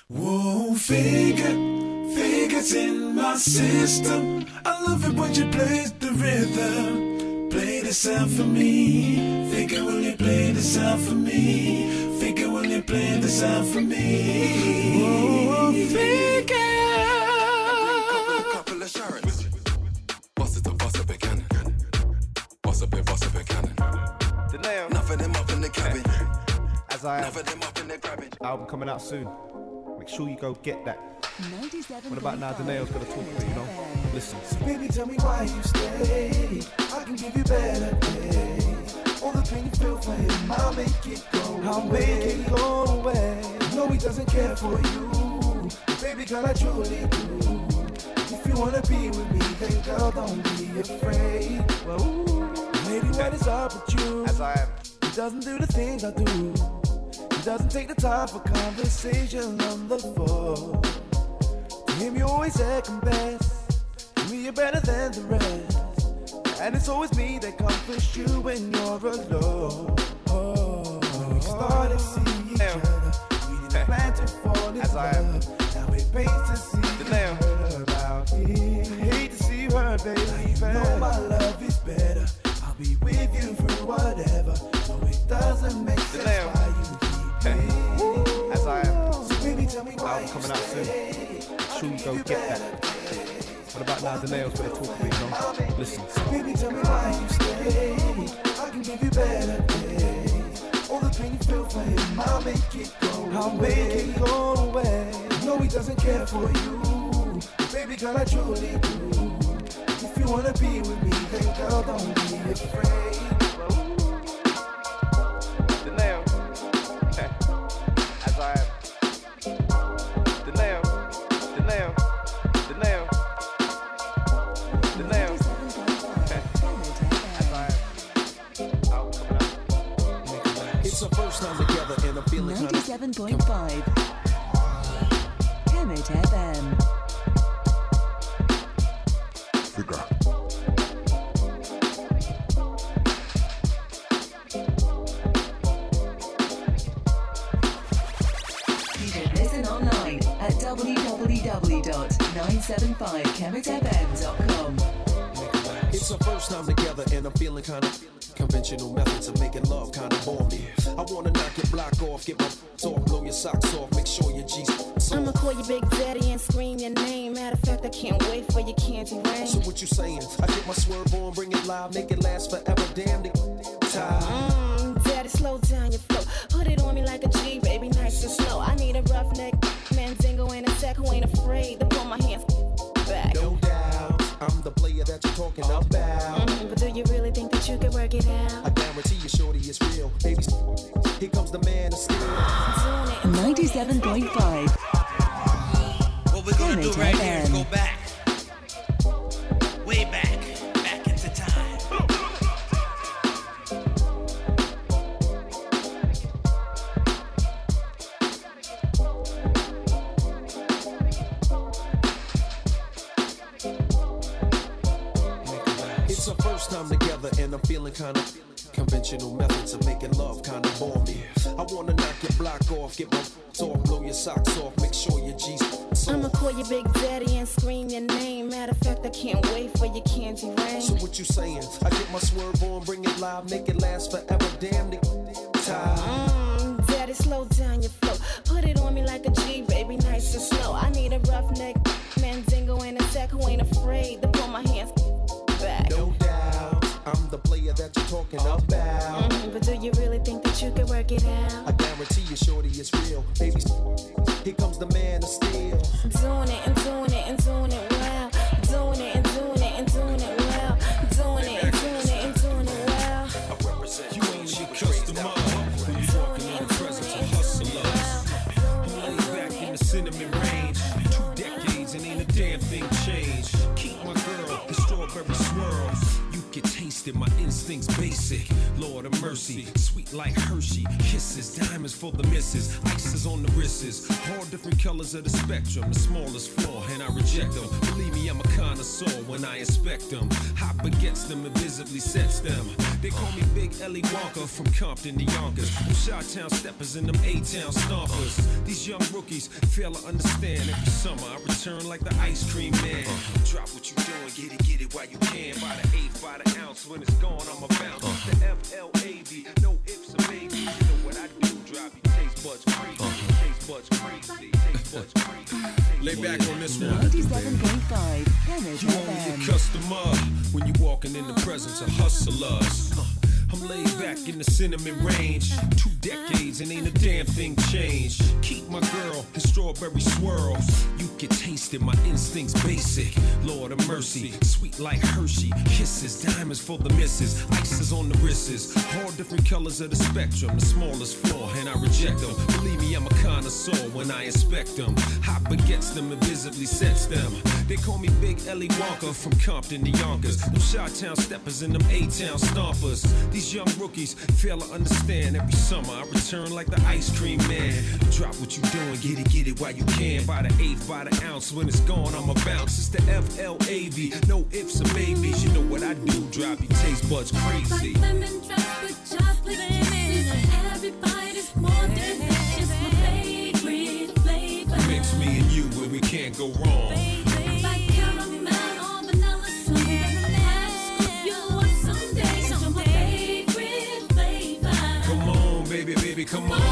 Whoa, figures in my system. I love it when you play the rhythm. Play the sound for me. Figure, will you play the sound for me? Figure, will you play the sound for me? Whoa, figure. Couple of Sharons. Boss it up, cannon. Boss up, cannon. Enough of them up in the cabin. As I Enough of them up in the cabin. album coming out soon. Make sure you go get that. 97. What about now? Danae's gonna talk a bit, you know? Listen. So baby, tell me why you stay. I can give you better days. All the pain you feel for him, I'll make it go. I'll make it go away. No, he doesn't care for you, baby, girl, I truly do. If you wanna be with me, then girl, don't be afraid. Well, lady, what is up with you? As I am. He doesn't do the things I do. He doesn't take the time for conversation on the phone. To him, you always second best. To me, you're better than the rest. And it's always me that comforts you when you're alone. Oh, when we started seeing each other, we didn't plan to fall in love. Now it pains to see you hurt about it. Hate to see you hurt, baby. Now you know my love is better. I'll be with you through whatever. No, it doesn't make sense why you keep me. As I am. So baby, tell me why Album coming out soon. Make sure you go get that. What about now? Danae's gonna talk a bit, you know? Listen. Baby, tell me why you stay. I can give you better days. All the pain you feel for him, I'll make it go. I'll make it go away. No, he doesn't care for you, baby girl, I truly do. If you wanna be with me, then girl, don't be afraid. Danae. As I am. Danae. It's our first time together and I'm feeling 97.5 Kemet FM. You can listen online at www.975kemetfm.com. It's our first time together and I'm feeling kinda conventional methods of making love kinda bore me. I wanna knock your block off, get my off, blow your socks off, make sure your G's I'ma call you Big Daddy and scream your name. Matter of fact, I can't wait for your candy rain. So what you saying? I get my swerve on, bring it live, make it last forever, damn the time. Daddy, slow down your flow. Put it on me like a G, baby, nice and slow. I need a roughneck, Mandingo and a sack who ain't afraid to pull my hands back. No doubt, I'm the player that you're talking about. But do you really think that you can work it out? I guarantee you, shorty, it's real. Baby, here comes the man of steel. 97.5 What we're gonna do right here is go back. Way back into time. It's our first time together and I'm feeling kinda conventional methods of making love kinda bore me. I wanna knock your block off, get my off, blow your socks off, make sure your G's I'ma call you Big Daddy and scream your name. Matter of fact, I can't wait for your candy rain. So what you saying? I get my swerve on, bring it live, make it last forever, damn the time. Daddy, slow down your flow. Put it on me like a G, baby, nice and slow. I need a roughneck, Mandingo and a sack who ain't afraid to pull my hands back. No doubt, I'm the player that you're talking about. But do you really think that you can work it out? I guarantee you, shorty, it's real. Baby, here comes the man of steel. Doing it and doing it and doing it well. Doing it and doing it and doing it well. Doing it and doing it and doing it well. You ain't your customer. You walking in the presence of hustlers. Lay back in the cinnamon range. 2 decades and ain't a damn thing changed. Keep my girl, the strawberry swirl. You can taste it, my instincts basic. Lord of mercy, sweet like Hershey. Kisses, diamonds for the misses. Ices on the wrists. All different colors of the spectrum. The smallest flaw, and I reject them. Believe me, I'm a connoisseur when I inspect them. Hot baguettes them and visibly sets them. They call me Big Ellie Walker from Compton to Yonkers. From Chi-Town steppers and them A-Town stompers. These young rookies fail to understand. Every summer I return like the ice cream man. Drop what you doing, get it while you can. By the eighth, by the ounce, when it's gone, I'ma bounce. The F-L-A-V, no ifs or maybes. You know what I do, drop your taste buds crazy. Taste buds crazy, taste buds crazy. Lay back on this one. 97.5 Planet You only FM. a customer when you walking in the presence of hustlers. I'm laid back in the cinnamon range. 2 decades and ain't a damn thing changed. Keep my girl in strawberry swirl. You can taste it, my instincts basic. Lord of mercy, sweet like Hershey. Kisses, diamonds for the misses. Ices on the wrists. All different colors of the spectrum. The smallest flaw, and I reject them. Believe me, I'm a connoisseur when I inspect them. Hot baguettes them and visibly sets them. They call me Big Ellie Walker from Compton to Yonkers. Them Chi-Town steppers and them A-Town stompers. These young rookies fail to understand. Every summer I return like the ice cream man. Drop what you doing, get it while you can. By the eighth, by the ounce, when it's gone, I'ma bounce. It's the F-L-A-V, no ifs or maybes. You know what I do, drop your taste buds crazy. Like lemon drops with chocolate kisses. Every bite is more delicious. My favorite flavor. Mix me and you where we can't go wrong. Like caramel or vanilla sweet. You want someday, so my favorite flavor. Come on, baby, come on.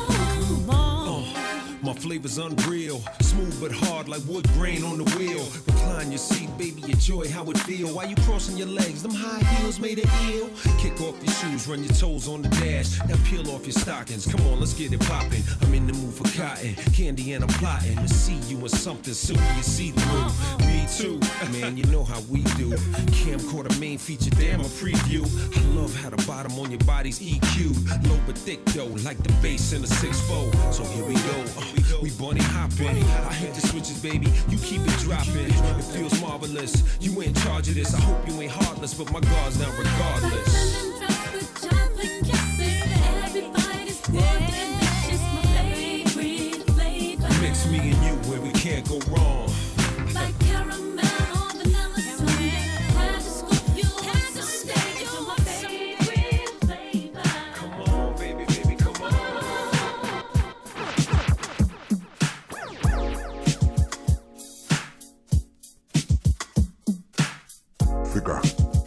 My flavor's unreal, smooth but hard like wood grain on the wheel. Recline your seat, baby, enjoy how it feel. While you crossing your legs, them high heels made it ill. Kick off your shoes, run your toes on the dash. Now peel off your stockings, come on, let's get it poppin'. I'm in the mood for cotton, candy and I'm plotting to see you in something silky and see-through. Me too, man, you know how we do. Camcorder main feature, damn a preview. I love how the bottom on your body's EQ. Low but thick though, like the bass in a 6-4. So here we go. We bunny hopping. I hit the switches, baby. You keep it dropping. It feels marvelous. You in charge of this. I hope you ain't heartless, but my guard's down regardless. Lemon drops with chocolate kisses. Every bite is more delicious. My favorite flavor. Mix me and you where we can't go wrong. Like caramel or vanilla sweet. Have a scoop, you want someday. You're my favorite flavor. Come on, baby, come on. Figure.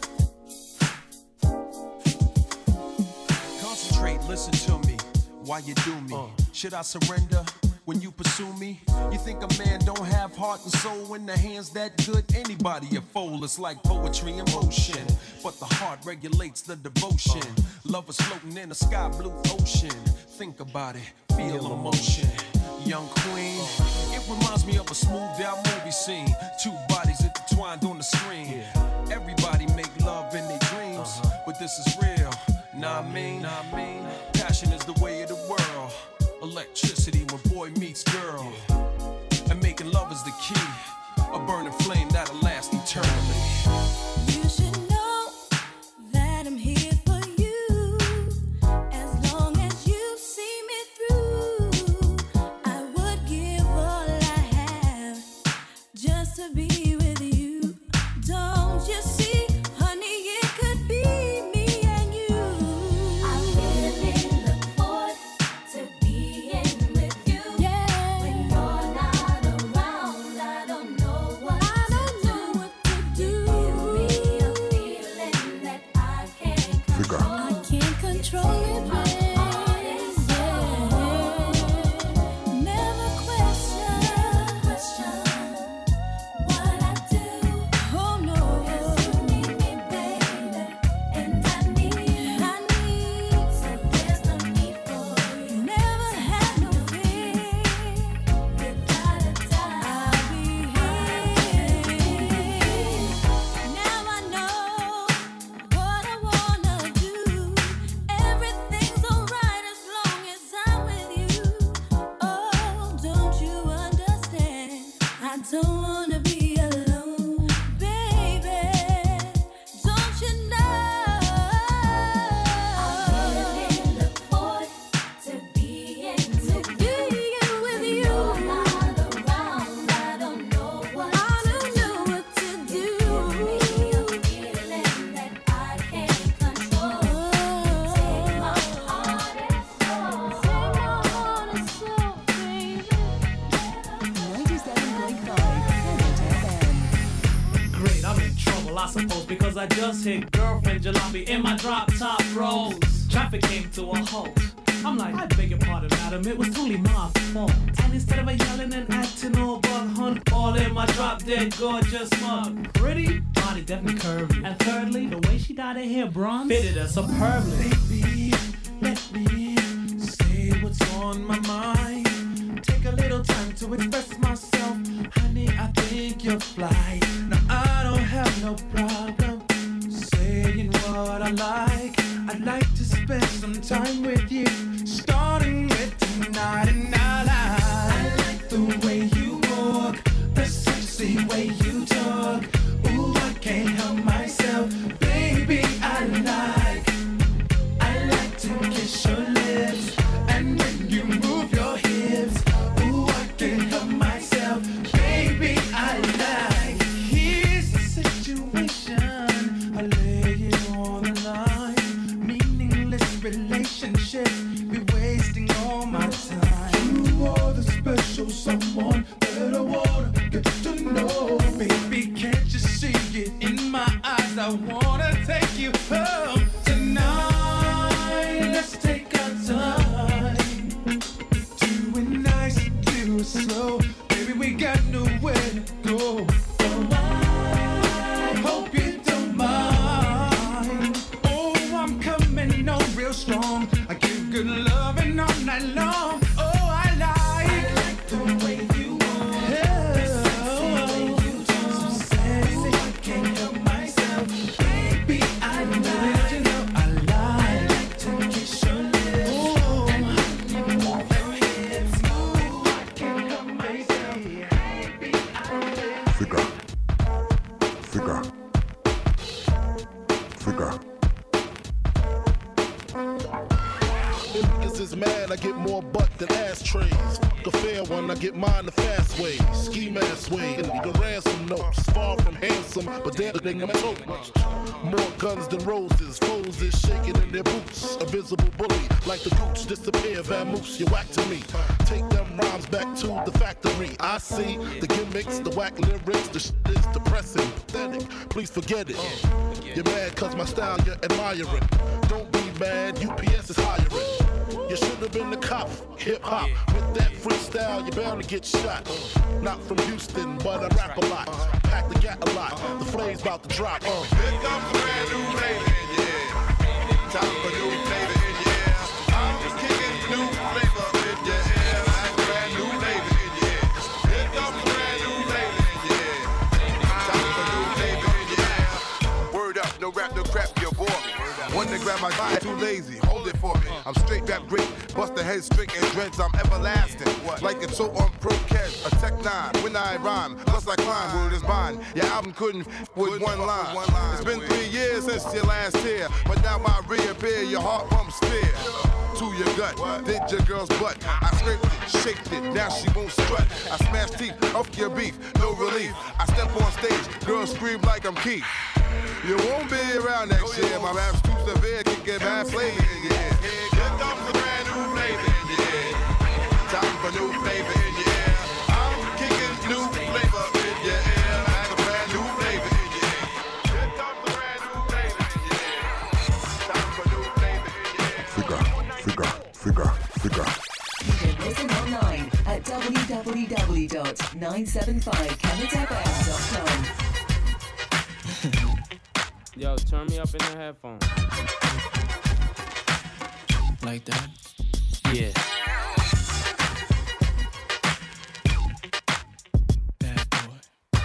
Concentrate, listen to me. Why you do me? Should I surrender when you pursue me? You think a man don't have heart and soul in the hands that good? Anybody a fool, it's like poetry in motion. But the heart regulates the devotion. Love is floating in a sky blue ocean. Think about it, feel emotion. Young queen, it reminds me of a smoothed out movie scene. 2 bodies intertwined on the screen. Everybody make love in their dreams, but this is real. Nah, I mean, passion is the way of the world. Electricity when boy meets girl, and making love is the key. A burning flame that'll last eternally. You should know that I'm here for you. As long as you see me through, I would give all I have just to be with you. Don't you see, honey, it could be me and you. I really look forward to being with you. Yeah. When you're not around, I don't know what to do. Give me a feeling that I can't control. I can't control it, babe. Never question what I do. Oh no, 'cause you need me, baby, and I need. So there's no need for you. Never had no fear. Without a doubt, I'll be here. Now I know what I wanna do. Everything's alright as long as I'm with you. Oh, don't you understand? I don't wanna be alone, baby. Don't you know suppose, because I just hit girlfriend jalopy in my drop top rolls. Traffic came to a halt. I'm like, I beg your pardon, madam, it was totally my fault. And instead of yelling and acting all bug hunt, all in my drop dead gorgeous mug. Pretty, body definitely curvy. And thirdly, the way she dyed her hair bronze fitted her superbly. Baby, let me say what's on my mind. Take a little time to express myself. Honey, I think you're fly. Now I don't have no problem saying what I like. I'd like to spend some time with you, starting with tonight and I like the way you walk, the sexy way you talk. Ooh, I can't help myself, baby, I like to kiss your lips, and when you move your hips, ooh, I can't help myself, baby, I like. Here's the situation, I lay it on the line. Relationship be wasting all my time. You are the special someone that I wanna get to know. Baby, can't you see it in my eyes? I wanna take you home tonight. Let's take our time. Do it nice, do it slow. Baby, we got nowhere to go. Oh, I hope you don't mind. Oh, I'm coming on real strong. I give good loving all night long. Oh, I like the way you walk, the sexy way you talk. So sexy, I can't help myself. Baby, I like, you know, I like to kiss your lips. Oh, you move your hips. Oh, I can't help myself. Baby, I like. Figure. Niggas is mad, I get more butt than ashtrays. The fair one, I get mine the fast way. Ski mask way, the ransom notes. Far from handsome, but they're the thing I'm told. More guns than roses, foes is shaking in their boots. A visible bully, like the gooch, disappear, vamoose, you whack to me. Take them rhymes back to the factory. I see the gimmicks, the whack lyrics, the shit is depressing, pathetic. Please forget it. You're mad cause my style you're admiring. Don't be mad, UPS is hiring. You should have been the cop, hip-hop. With that freestyle, you're bound to get shot. Not from Houston, but I rap a lot. Pack the gat a lot, the flame's about to drop. Here comes a brand new flavor, yeah. Time for new flavor, yeah. I'm just kicking new flavor, yeah. Like brand new flavor, yeah. Here comes a brand new flavor, yeah. Time for new flavor, yeah. Word up, no rap, no crap, you bore me. One to grab my guy, too lazy, hold it for me. I'm straight rap great, bust the head straight and dreads, I'm everlasting. Like it's so on pro catch, a tech 9, when I rhyme, plus I climb, word is mine. Your album couldn't with one line. It's been 3 years since your last tear, but now I reappear, your heart pumps fear. To your gut, did your girl's butt. I scraped it, shaped it, now she won't strut. I smash teeth, off your beef, no relief. I step on stage, girls scream like I'm Keith. You won't be around next year, my rap's too severe, can get bad flavor, yeah. Here comes a brand new flavor, yeah. Time for new flavor, yeah. I'm kicking new flavor, yeah. Like a brand new flavor, yeah. Here comes a brand new flavor, yeah. Time for new flavor, yeah. Figure. You can listen online at www.975canadafm.com. Yo, turn me up in the headphones. Like that? Yeah. Bad boy.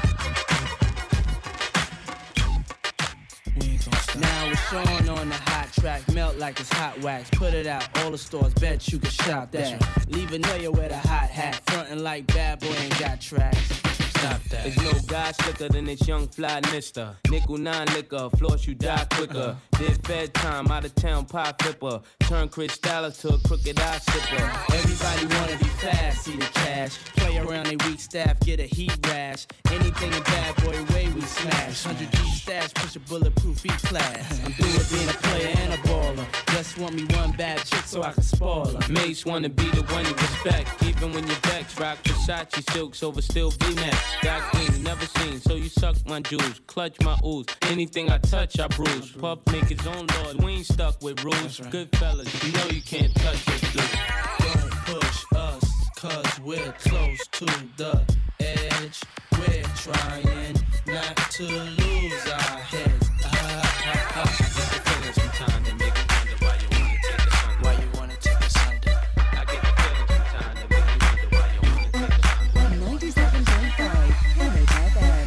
We ain't gonna stop. Now it's Sean on the hot track, melt like it's hot wax. Put it out, all the stores, bet you can shop that. Right. Leave a know you with a hot hat, frontin' like bad boy ain't got tracks. Stop that. There's no guy slicker than this young fly mister. Nickel 9 liquor, floss you die quicker. Did fed time, out of town pie flipper. Turn Chris Dallas to a crooked eye sipper. Everybody wanna be fast, see the cash. Play around they weak staff, get a heat rash. Anything in bad boy way we smash. 100 G stash, push a bulletproof E-class. I'm through with being a player and a baller. Just want me one bad chick so I can spoil her. Mace wanna be the one you respect. Even when you're vexed, rock Versace silks over still V-Max. Got things never seen, so you suck my juice, clutch my ooze. Anything I touch, I bruise. Puff make his own laws, we ain't stuck with rules. Good fellas, you know you can't touch this dude. Don't push us, cause we're close to the edge. We're trying not to lose our heads. Get the feelings sometimes that make you wonder why you wanna take us under. Why you wanna take us under? I get the feelings sometimes that make you wonder why you wanna take us under. 97.5 Planet FM.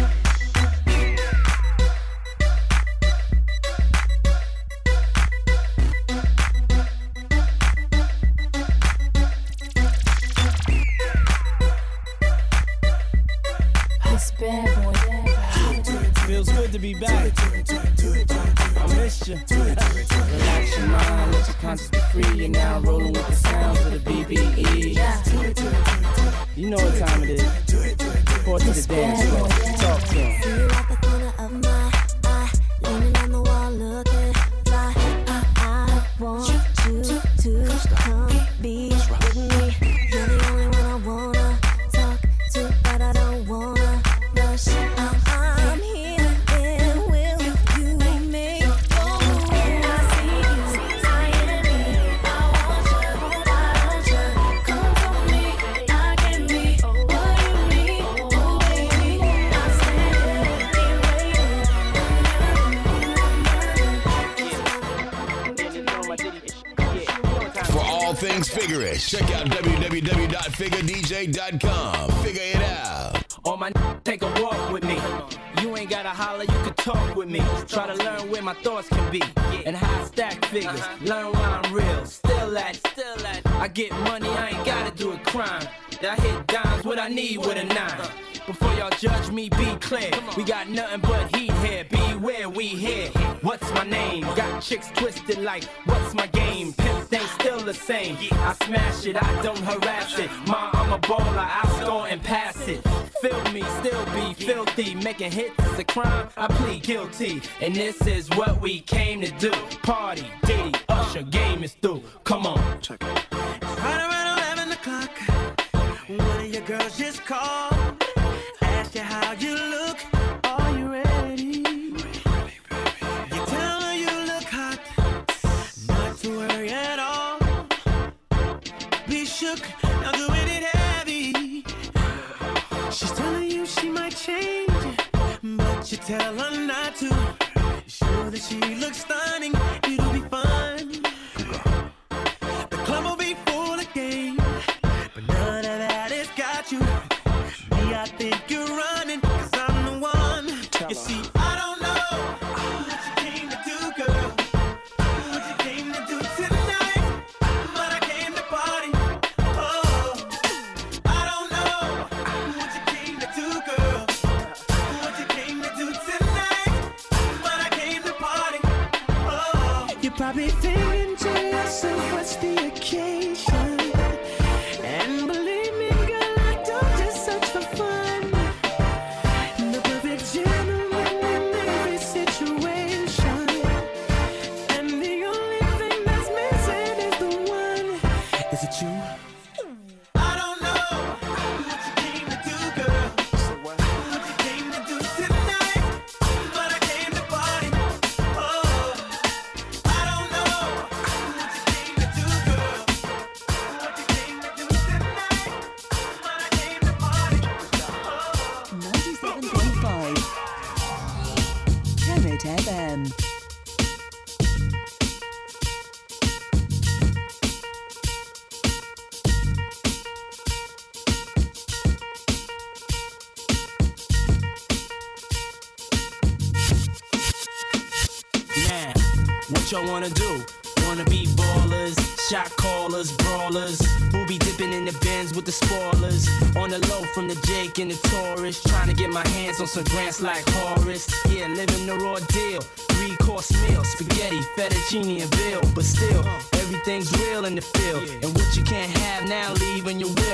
This bad boy. Feels good to be back. I missed you. Relax your mind, let your conscience be free. You're now rolling with the sounds of the BBE. You know what time it is. Report to the dance floor. Talk to him. See you at the corner of my eye, leaning on the wall, looking fly. I want you to come be with me. You're the only one I wanna talk to, but I don't wanna rush. I'm here, and will you make I see you, I am me. I want you, come for me. I can be what you need, oh baby. I'm standing waiting. For all things Figure-ish, check out www.figuredj.com. Figure it out. All my take a walk with me. You ain't gotta holler, you can talk with me. Try to learn where my thoughts can be and how I stack figures. Learn why I'm real. Still at. I get money, I ain't gotta do a crime. I hit dimes, what I need with a 9. Before y'all judge me, be clear. We got nothing but heat here. Beware, we here. What's my name? Got chicks twisted like, what's my game? Pimp ain't still the same. I smash it, I don't harass it. Ma, I'm a baller, I score and pass it. Feel me, still be filthy. Making hits is a crime, I plead guilty. And this is what we came to do. Party, Diddy, Usher, game is through. Come on. Check it. It's right around 11 o'clock. One of your girls just called. Asked you how you look. Are you ready? You tell her you look hot. Not to worry at all. Be shook, now doing it heavy. She's telling you she might change, but you tell her not to. You're sure that she looks stunning, it'll be fun. The club will be full of game, but none of that has got you. Me, I think you're running, 'cause I'm the one. You see, I don't know what you came to do, girl. What you came to do tonight, but I came to party. Oh, I don't know what you came to do, girl. What you came to do tonight, but I came to party. Oh, you're probably thinking to yourself, what's the occasion? And believe me, girl, I don't just search for fun. The perfect gentleman in every situation. And the only thing that's missing is the one. Is it you? I don't know what you came to do, girl. What you came to do tonight, but I came to party. Oh, I don't know what you came to do, girl. What you came to do tonight, but I came to party. 97.5 Planet FM. Now, what y'all wanna do? Wanna be ballers, shot callers, brawlers, who be dipping in the bins with the spoilers. On the low from the Jake and the Taurus, trying to get my hands on some grants like Horace. Yeah, living the raw deal. 3-course meal, spaghetti, fettuccine, and veal. But still, everything's real in the field. And what you can't have now, leave when you will. But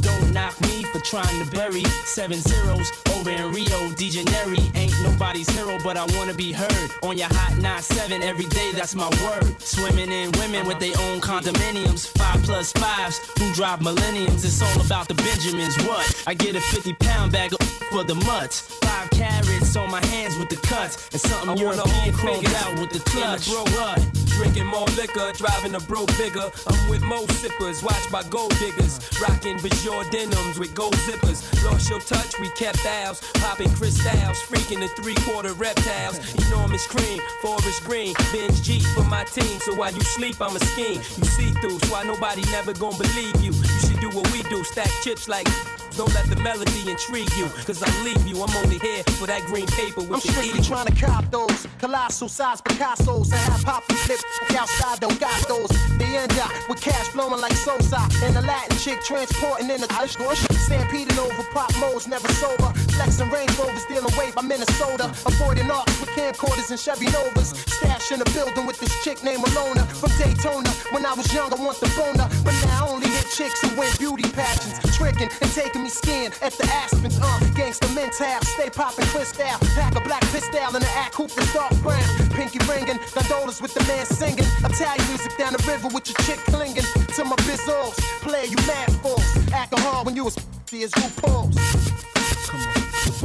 don't knock me for trying to bury 7 zeros over in Rio de Janeiro. Ain't nobody's hero, but I wanna be heard on your hot 9-7 every day. That's my word. Swimming in women with their own condominiums, 5+5s who drive millenniums. It's all about the Benjamins. What? I get a 50-pound bag of for the mutts. 5 carats on my hands with the cuts, and something European crawled out with the clutch. What? Drinking more liquor, driving a bro bigger. I'm with most sippers, watched by gold diggers. Rocking Bajor denims with gold zippers. Lost your touch, we kept ours. Popping crystals, freaking the 3/4 reptiles. Enormous cream, forest green. Benz G for my team, so while you sleep, I'm a scheme. You see through, so why nobody never gonna believe you. You should do what we do, stack chips like. Don't let the melody intrigue you, cause I'll leave you. I'm only here for that green paper with I'm the strictly E. trying to cop those colossal size Picassos and have pop and flip outside. Don't got those. The end up with cash flowing like Sosa and a Latin chick transporting in the bush. Stampeding over pop modes, never sober. Flexing Range Rovers, dealing weight by Minnesota. Avoiding arcs with camcorders and Chevy Novas. Stash in the building with this chick named Alona from Daytona. When I was young, I want the boner, but now I only hit chicks who win beauty pageants, tricking and taking me skiing at the Aspens. Gangsta mental, stay popping crystal. Pack a black pistol and an act hoop is dark brown. Pinky ringing, gondolas with the man singing. Italian music down the river with your chick clinging to my bizzles. Play you mad fools, acting hard when you was as RuPaul's. Come on.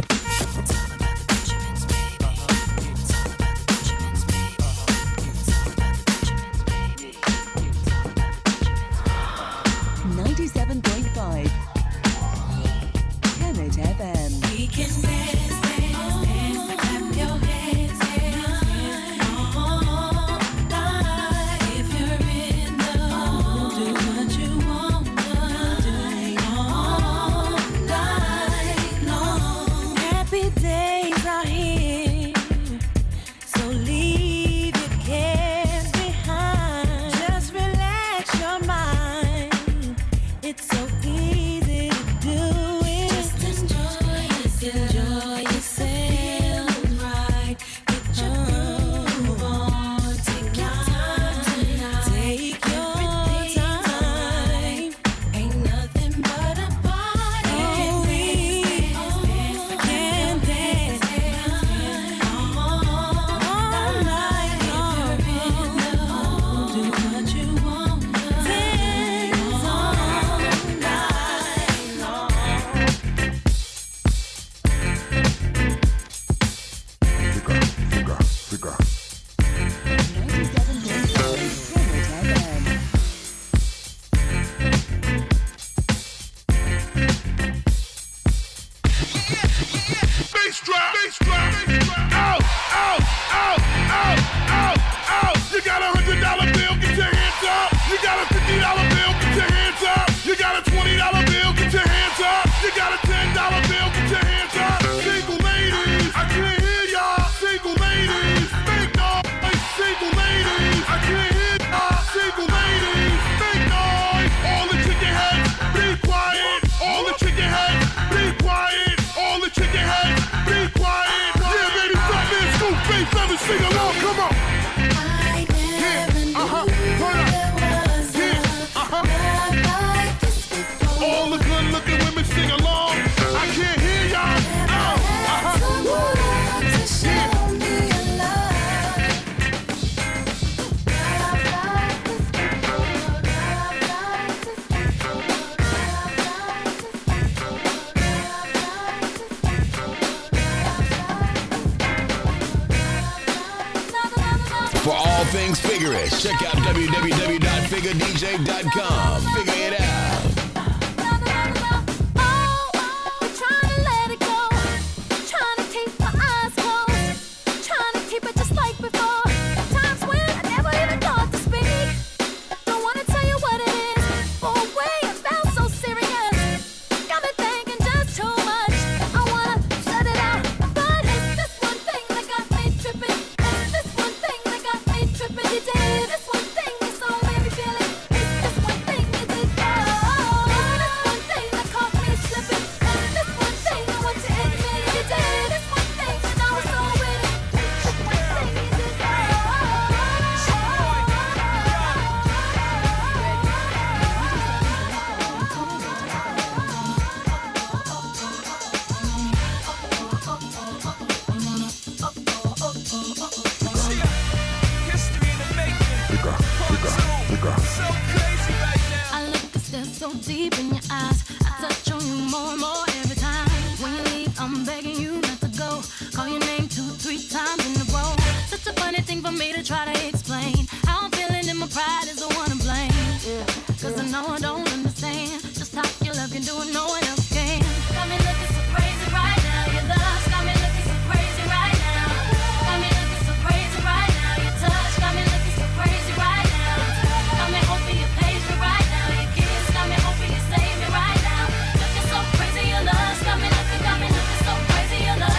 97.5 Kemet FM. We can dance, dance, dance, clap your hands, hands, all night. If you're in the mood, do what you wanna do all night long. Happy days are here, so leave your cares behind. Just relax your mind. It's so easy to do it. Just enjoy yourself, right? Get your groove on. Take your time, take your time. Ain't nothing but a party. Oh, we can dance all night long. Do what you want. Dance all night long. Bass drop, bass drop, bass drop. Out, out, out, out, out, out. You got $100 bill, get your hands up. You got a $50 bill, get your hands up. You got a $20 bill, get your hands up. You got a $10 bill, get your hands up. Single ladies, I can't hear y'all. Single ladies, make noise. Single ladies, I can't hear y'all. Single ladies, make noise. All the chicken heads, be quiet. All the chicken heads, be quiet. All the chicken heads, be quiet. Yeah, baby, stop this. Scoop, face, fellas, sing along. Come on. Yeah, turn up. Yeah, all the good-looking women sing along. I can't hear y'all. For all things Figurish, check out www.figuredj.com. Figure it out. This one thing is so very feeling. It's this one thing you did. Oh. try to explain how I'm feeling and my pride is the one to blame. Yeah. Cause I know I don't understand just how your love can do it, no one else can. Got me looking so crazy right now. Your love's got me looking so crazy right now. Got me looking so crazy right now. Your touch got me looking so crazy right now. Got me hoping you page me right now. Your kiss got me hoping you save me right now. Looking so crazy, your love's got me looking so crazy, your love.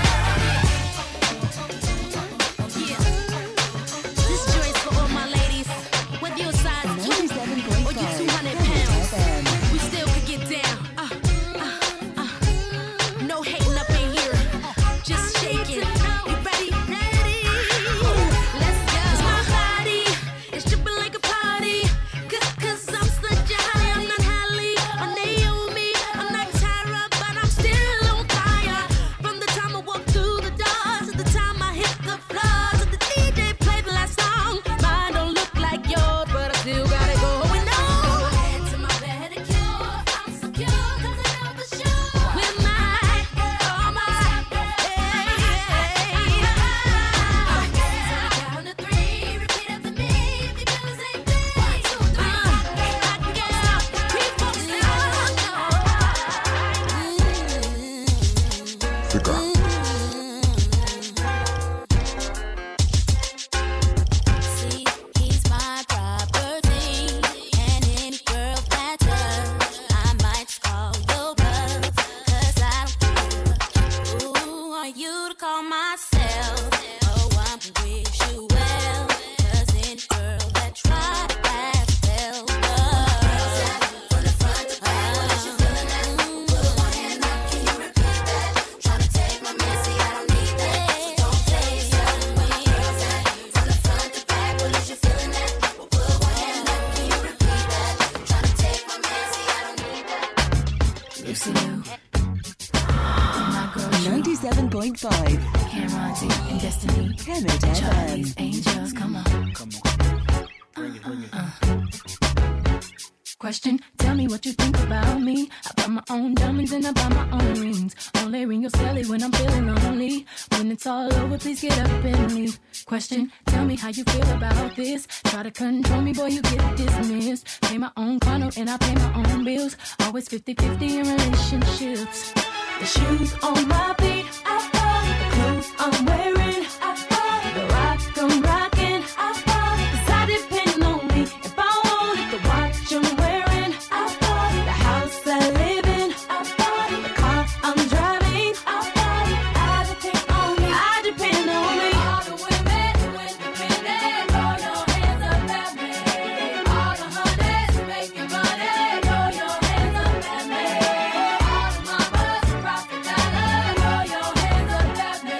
Question, tell me what you think about me. I buy my own diamonds and I buy my own rings. Only ring your celly when I'm feeling lonely. When it's all over, please get up and leave. Question, tell me how you feel about this. Try to control me, boy, you get dismissed. Pay my own condo and I pay my own bills. Always 50-50 in relationships. The shoes on my feet, I bought it. The clothes I'm wearing, I bought it. The rock I'm rocking, I bought it. 'Cause I depend on me. If I want it, the watch I'm wearing, I bought it. The house I live in, I bought it. The car I'm driving, I bought it. I depend on me. I depend on me. All the women who independent, throw your hands up at me. All the hunters making money, throw your hands up at me. All the mamas rockin' dollars, throw your hands up at me.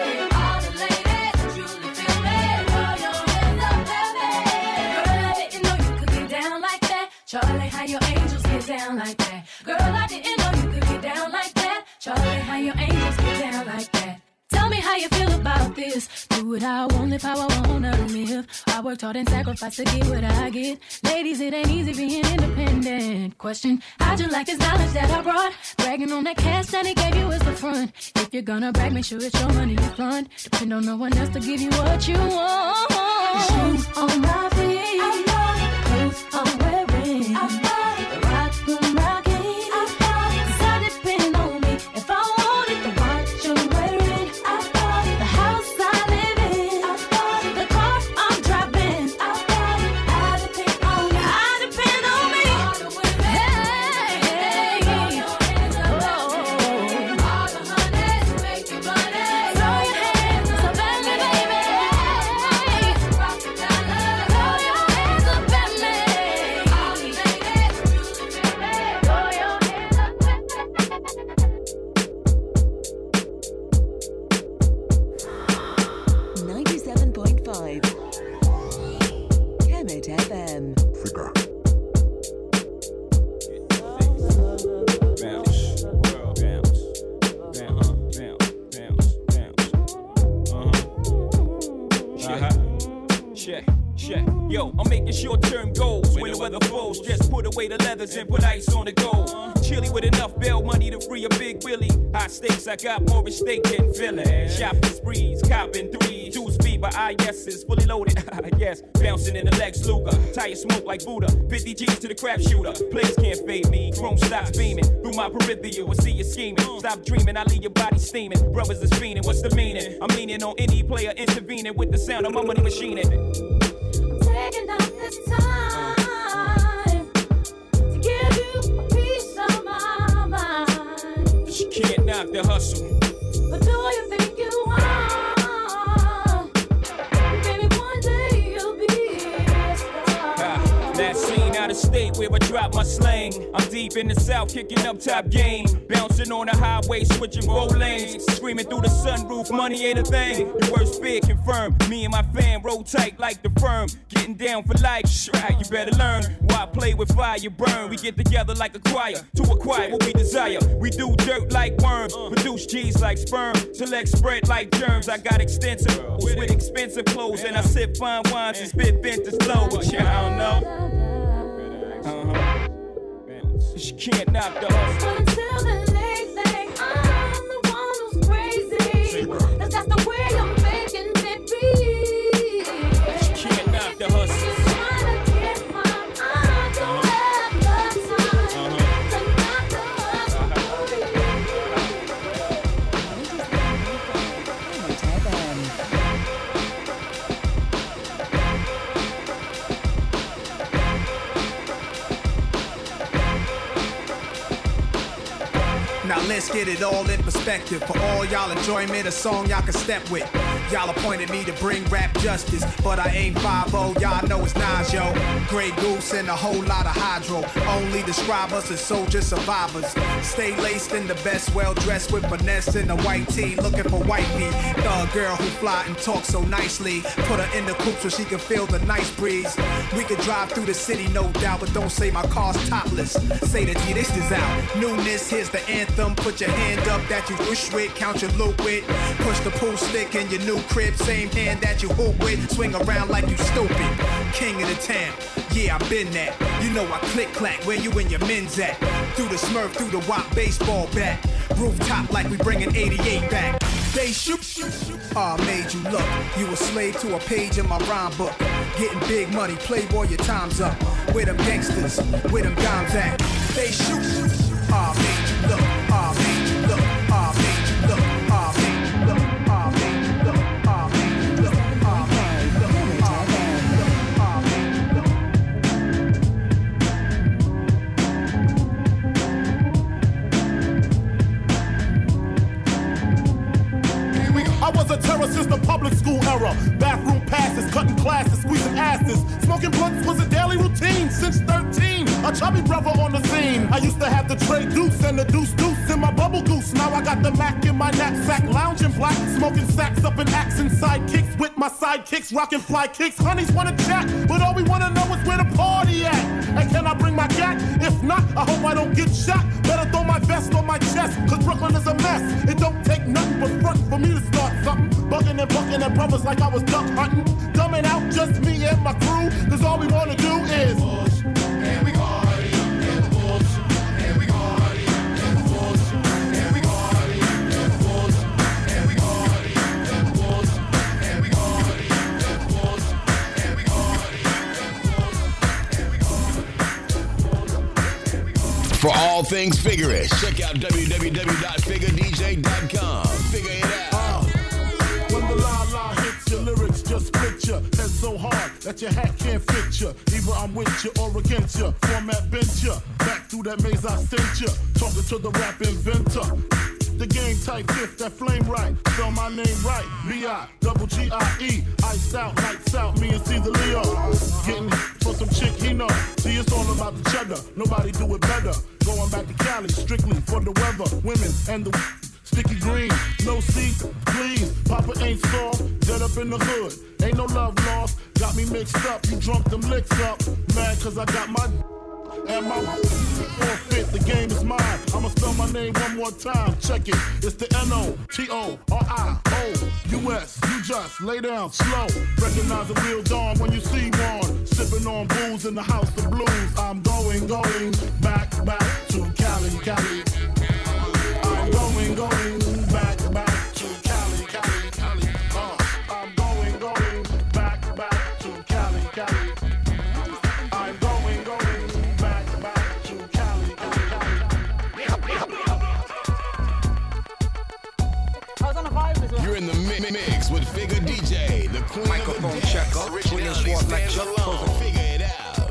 All the ladies who truly feel me, throw your hands up at me. Girl, I didn't know you could get down like that. Charlie, how your angels get down like that. Girl, I didn't know you could get down like that. Charlie, how your angels get down like that. Tell me how you feel about this. Do what I want, live how I wanna live. I worked hard and sacrificed to get what I get. Ladies, it ain't easy being independent. Question, how'd you like this knowledge that I brought? Bragging on that cash that he gave you is the front. If you're gonna brag, make sure it's your money you fund. Depend on no one else to give you what you want. The shoes on my feet, I bought it. The clothes I'm wearing, I bought it. The rock I'm rocking, I bought it. 'Cause I depend on me. If I want it, the watch I'm wearing, I bought it. The house I live in, I bought it. The car I'm driving, I bought it. I depend on me. I depend on me. All the women, hey, throw your hands up at me. All the hunters making money, throw your hands up at me, baby. Rockin' dollars, throw your hands up at me. All the ladies who truly feel me, throw your hands up at me. 97.5 Kemet FM. Check. Yo, I'm making short-term goals. When the weather falls, just put away the leathers and put ice on the gold. Chilly with enough bail money to free a big Willie. High stakes, I got more at stake than Philly. Shopping sprees, copping threes. 2 speed made by IS's, fully loaded. Yes, bouncing in the Lex Luger. Tire smoke like Buddha. 50 G's to the crap shooter. Players can't fade me. Chrome stops beaming through my peripheral. I see you scheming. Stop dreaming, I leave your body steaming. Brothers is fiending. What's the meaning? I'm leaning on any player intervening with the sound of my money machining. Taking out this time to give you a piece of my mind. But you can't knock the hustle. But do you think you are? Baby, one day you'll be a star. That scene out of state where I drop my slang. I'm deep in the south, kicking up top game. Bouncing on the highway, switching 4 lanes. Screaming through the sunroof, money ain't a thing. Your worst fear confirmed. Me and my fam roll tight like the firm. Getting down for life, right, you better learn. Why play with fire, you burn. We get together like a choir to acquire what we desire. We do dirt like worms, produce G's like sperm. Select spread like germs. I got extensive with expensive clothes. And I sip fine wines and spit vintage flow. But yeah, I don't know. She can't knock the hustle. But until then, they think I'm the one who's crazy. That's the way you're making me feel. She can't knock the hustle. Just trying to get my mind. Don't have the time to knock the hustle. Now let's get it all in perspective. For all y'all enjoyment, a song y'all can step with. Y'all appointed me to bring rap justice, but I ain't 5-0, y'all know it's Nas, yo. Grey Goose and a whole lot of hydro. Only describe us as soldier survivors. Stay laced in the best, well dressed with finesse in a white tee, looking for white meat. Thug girl who fly and talk so nicely. Put her in the coupe so she can feel the nice breeze. We could drive through the city, no doubt, but don't say my car's topless. Say that G, this is out. Newness, here's the anthem. Put your hand up that you wish with, count your loot with. Push the pool stick in your new crib, same hand that you hoop with. Swing around like you stupid. King of the town, yeah, I been that. You know I click clack, where you and your men's at? Through the Smurf, through the WAP baseball bat. Rooftop like we bringing 88 back. They shoot, made you look. You a slave to a page in my rhyme book. Getting big money, playboy, your time's up. Where them gangsters, where them dimes at? They shoot, made you look. Made you look. Made you look. Made you look. Made you look. Made you look. I was a terror since the public school era. Bathroom passes, cutting classes, squeezing asses. Smoking blunts was a daily routine since 13. A chubby brother on the scene. I used to have the tray deuce and the deuce in my bubble goose. Now I got the Mac in my knapsack, lounging black, smoking sacks up in accent sidekicks with my sidekicks, rocking fly kicks. Honeys wanna chat, but all we wanna know is where the party at. And can I bring my gat? If not, I hope I don't get shot. Better throw my vest on my chest, cause Brooklyn is a mess. It don't take nothing but front for me to start something. Bugging and bucking at brothers like I was duck hunting. Dumbing out just me and my crew, cause all we wanna do is push, and we party, and push, and we party, and push, and we party, and push, and we party, and push, and we party, and push, and we party. For all things Figurish, check out www.figuredj.com. Figure it out. When the la-la hits your lyrics, just split ya. Head so hard that your hat can't fit ya. Either I'm with you or against ya. Format bent ya. Back through that maze I sent ya. Talking to the rap inventor. The game type fifth, that flame right. Spell my name right. B-I-double-G-I-E. Iced out, lights out, me and Caesar Leo. Getting for some chick he know. See, it's all about the cheddar. Nobody do it better. Going back to Cali, strictly for the weather. Women and the sticky green. No seat, please. Papa ain't soft. Dead up in the hood. Ain't no love lost. Got me mixed up. You drunk them licks up. Mad cause I got my and my forfeit, the game is mine. I'ma spell my name one more time. Check it. It's the N-O-T-O-R-I-O-U-S. You just lay down slow. Recognize a real dawn when you see one. Sipping on booze in the house of blues. I'm going back to Cali. I'm going back to Cali. I'm going Figure DJ, the queen microphone of the checker, swinging sword lecture, closing. Figure it out.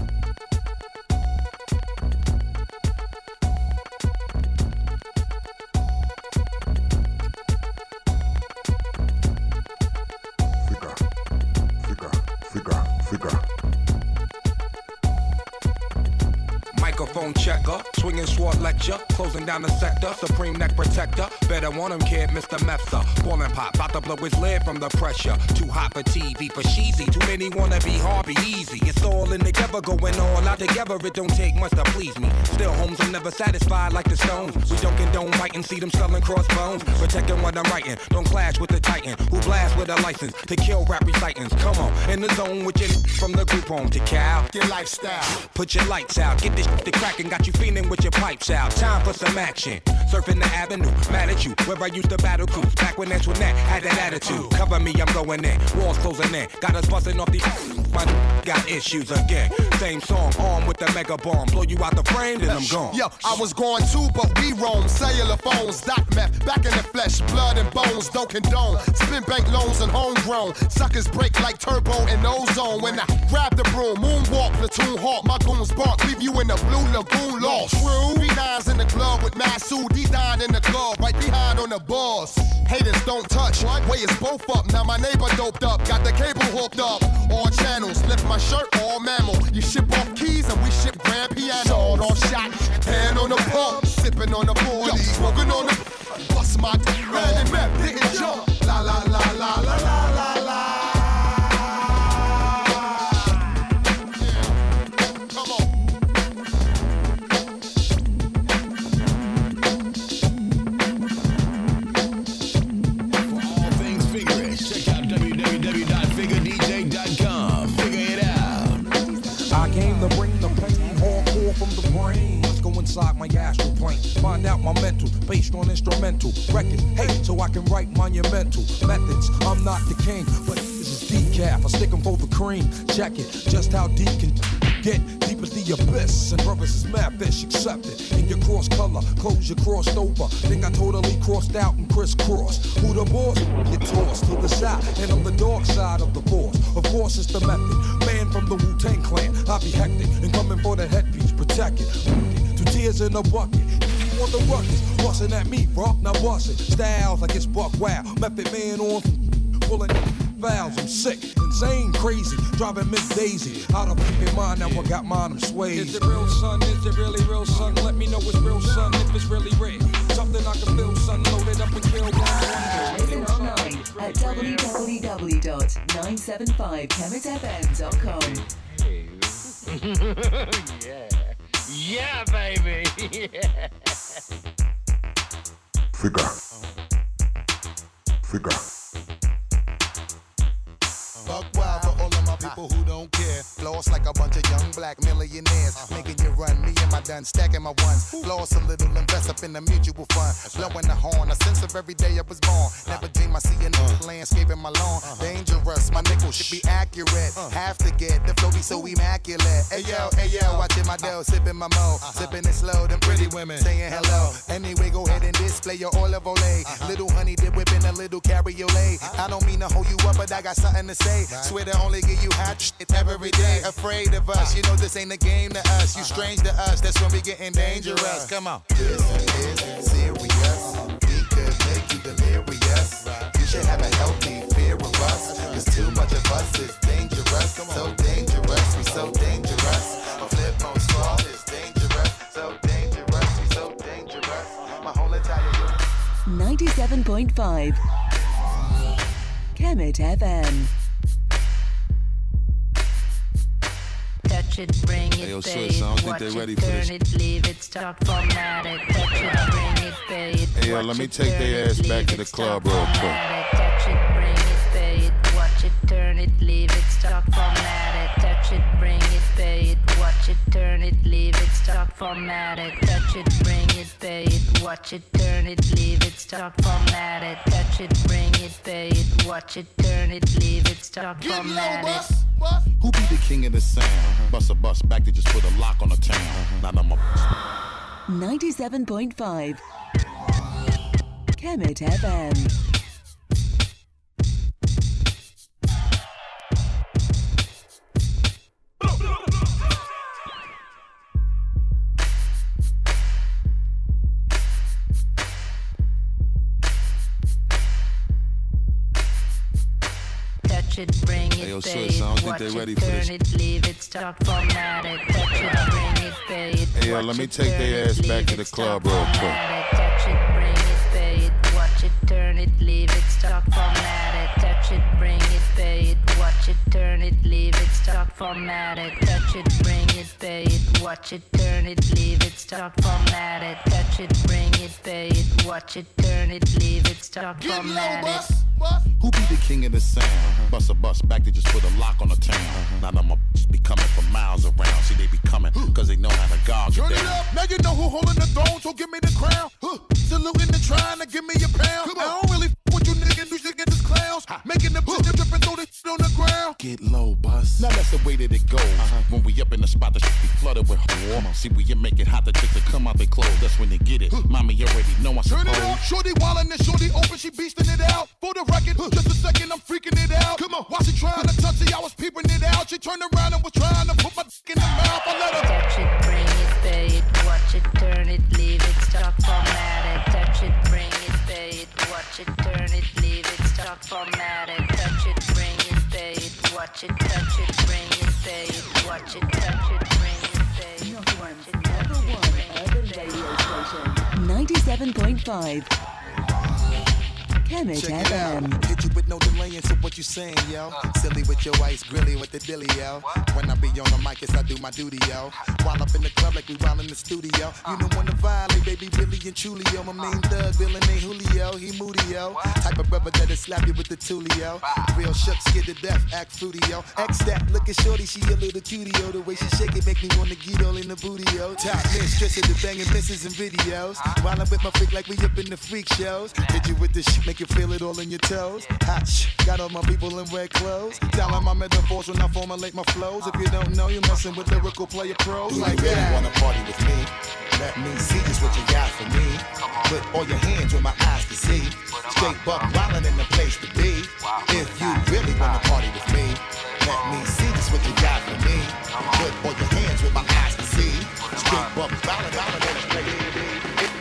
Microphone checker, swinging sword lecture, closing down the sector, supreme neck protector. Better want him, kid, Mr. Mepsa. Ballin' pop, bout to blow his lid from the pressure. Too hot for TV, for cheesy. Too many wanna be hard, be easy. It's all in together, going all out together. It don't take much to please me. Still, homes are never satisfied like the Stones. We don't condone writing, see them selling crossbones. Protecting what I'm writing, don't clash with the Titan who blast with a license to kill rap recitants. Come on, in the zone with your from the group home to Cal. Your lifestyle. Put your lights out, get this shit cracking, got you feeling with your pipes out. Time for some action. Surfing the avenue, mad at you. Where I used to battle cruise, back when Antoinette had that attitude. Cover me, I'm going in. Walls closing in. Got us busting off the. My got issues again. Same song, armed with the mega bomb. Blow you out the frame, then I'm gone. Yo, I was going too, but we roam. Cellular phones, dot meth, back in the flesh, blood and bones, don't condone. Spin bank loans and homegrown. Suckers break like turbo and ozone. When I grab the broom, moonwalk, platoon hawk, my goons bark, leave you in the blue lagoon lost. True, B9's in the club with Masu, D9 in the club, right behind on the boss. Haters don't touch, way is both up. Now my neighbor doped up, got the cable hooked up. All channels, lift my shirt, all mammal. You ship off keys and we ship grand piano. Sword off shot, hand on the pump, sipping on the 40, smoking on the. Bust my red and map, didn't jump. La la la la la la la la. FigureDJ.com. Figure it out. I came to bring the pain hardcore from the brain. Let's go inside my astral plane. Find out my mental, based on instrumental records. Hey, so I can write monumental methods. I'm not the king, but this is decaf. I stick 'em for the cream. Check it, just how deep can get. Deep as the abyss. And brothers is mad fish, accept it. In your cross color, clothes you crossed over. Think I totally crossed out and crisscrossed. Who the boss? Get tossed to the side. And on the dark side of the force. Of course it's the method. Man from the Wu-Tang clan. I be hectic and coming for the headpiece. Protect it. Two tears in a bucket. On the ruckus, bustin' at me, bro. Now bust it. Styles like it's buck wow. Method man on pulling valves. I'm sick, insane, crazy. Driving Miss Daisy out of fucking mind. Now I got mine, I'm swayed. Is it real, son? Is it really real, son? Let me know it's real, son. If it's really real, something I can feel, son. Load it up and kill one. Listen online at www.975kemetfm.com. Yeah. Yeah, baby. Yeah. Figure. Buck wild for all of my people who don't care. Floss like a bunch of young black millionaires. Making you run, me and my done stacking my ones. Floss a little, invest up in the mutual fund. Blowing the horn, a sense of every day I was born. Never dream I see another landscape in my lawn. Dangerous, my nickel should be accurate. Have to get the flow be so immaculate. Hey yo, watching my dough, sipping my mo. Sipping it slow, them pretty women saying hello. Anyway, go ahead and display your olive ole. Little honey dip whipping a little cabriolet. I don't mean to hold you up, but I got something to say. Swear to only give you hot shit every day. Afraid of us, you know this ain't a game to us. You strange to us, that's when we getting dangerous. Come on. This is serious. We could make you delirious. You should have a healthy fear of us. Cause too much of us is dangerous. So dangerous, we so dangerous. A flip mode straw is dangerous. So dangerous, we so dangerous. My whole entire 97.5 Kemet FM. Touch it, bring it, pay it, watch it, turn it, leave it, start formatted. Touch it, bring it, pay it, hey, yo, let me take their ass back to the club real quick. Touch it, bring it, pay it, watch it, turn it, leave it, start formatted. Touch it, bring it, pay it, watch it, turn it, leave it, start formatted. Touch it, bring it, pay it, watch it, turn it, leave it, start formatted. Touch it, bring it, pay it, watch it, turn it, leave it, start formatted. Who be the king of the sound? Bust a bus back to just put a lock on the town. Now I'm a 97.5 Kemet FM. it, bring Hey, yo, it, sis, pay I don't it, think watch they it, ready for this. turn it, leave it, stop, format it, touch it, bring it, pay it, Hey, yo, watch let me it, take turn their it, ass back leave to the it, club stop, real quick. format it, touch it, bring it, pay it, watch it, turn it, leave it, stop, format it, touch it, bring it, pay it, watch it, turn it, leave it, stop, format it, touch it, bring it, pay it, watch it, turn it, leave it, stop, format it, touch it, bring it, pay it, watch it, turn it, leave it, stop, format it. Who be the king of the sound? Bust a bus back, they just put a lock on the town. Now them be coming from miles around. See, they be coming, cause they know how to gog Turn it it down. up, now you know who holding the throne, so give me the crown. Saluting and trying to give me a pound. I don't really with you niggas, you should get this clowns. Making the bitch trip and throw this shit on the ground. Get low, bus. Now that's the way that it goes. When we up in the spot, the shit be flooded with warm. See, we make it hot, the chicks that come out they clothes. That's when they get it. Mommy already know I Turn suppose. it up, shorty wildin' and shorty open, she beastin' it out. For the record, just a second, I'm freaking it out. Come on, while she trying to touch it, I was peeping it out. She turned around and was trying to put my dick in the mouth. I let her touch it, bring it, pay it, watch it, turn it, leave it, stop, format it, touch it, bring it, pay it, watch it, turn it, leave it, stop, format it, touch it, bring it, pay it, watch it, touch it, bring it, pay it, watch it, touch it, bring it, pay it. Number one urban radio station. 97.5. Kemet Check it out. FM. Hit you with no delaying, so what you saying, yo? Silly with your ice, grilly with the dilly, yo. When I be on the mic, yes, I do my duty, yo. While up in the club like we while in the studio. You don't wanna violate, baby, really and truly, yo. My main thug, villain ain't Julio, he moody, yo. Type of brother that'll slap you with the tulio. Real shook, scared to death, act fruity, yo. X that, look at shorty, she a little cutie, yo. The way she shake it make me wanna get all in the booty, yo. Top mistress of the banging misses and videos. While I'm with my freak like we up in the freak shows. Hit you with this shit, make you feel it all in your toes. Hot shh, got all my people in red clothes. Telling my metaphors when I formulate my flows. If you don't know, you're messing with lyrical player pros. Do Like you really that. wanna party with me? Let me see just what you got for me. Put all your hands where my eyes can see. Straight buck wildin' in the place to be. If you really wanna party with me, let me see just what you got for me. Put all your hands where my eyes can see. Straight buck wildin' in the place to be.